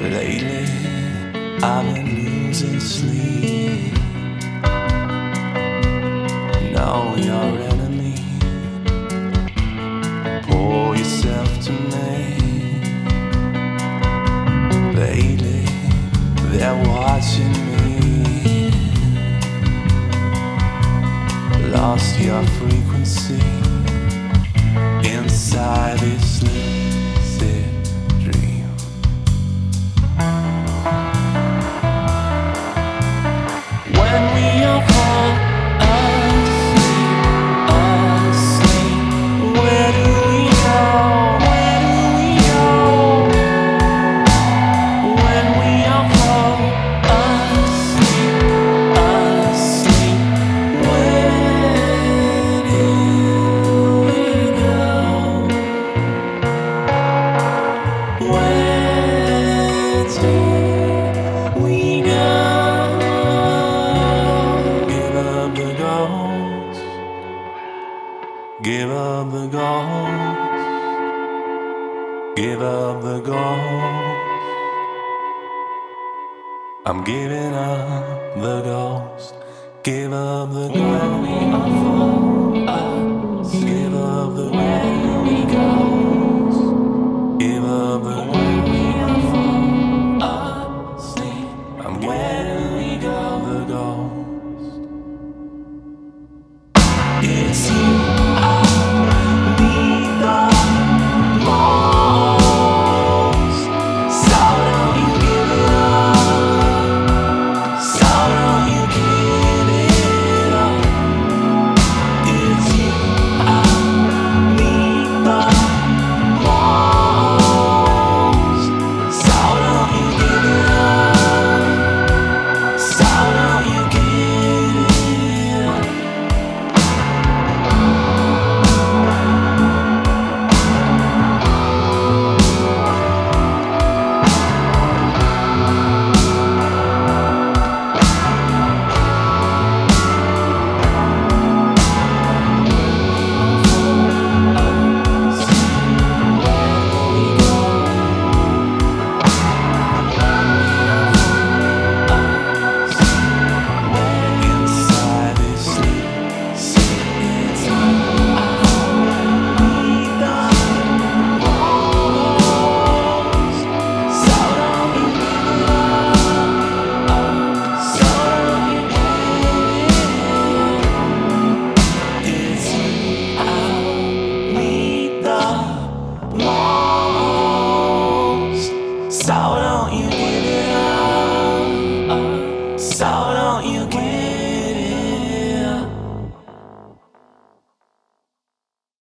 Lately, I've been losing sleep. Know your enemy, pour yourself to me. Lately, they're watching me. Lost your frequency inside this lucid dream. When we all fall asleep, where do we go? Where do we go? When we all fall asleep, where do we go? Where do we go? Give up the ghost. Give up the ghost. Give up the ghost. I'm giving up the ghost. Give up the ghost. When we all fall asleep, give up the ghost. Give up the ghost. When we all fall asleep, I'm giving the ghost. It's you I need the most. So don't you give it up. So don't you give it up. It's you I need the most. So don't you give it up. So don't you give it up. Inside this so don't you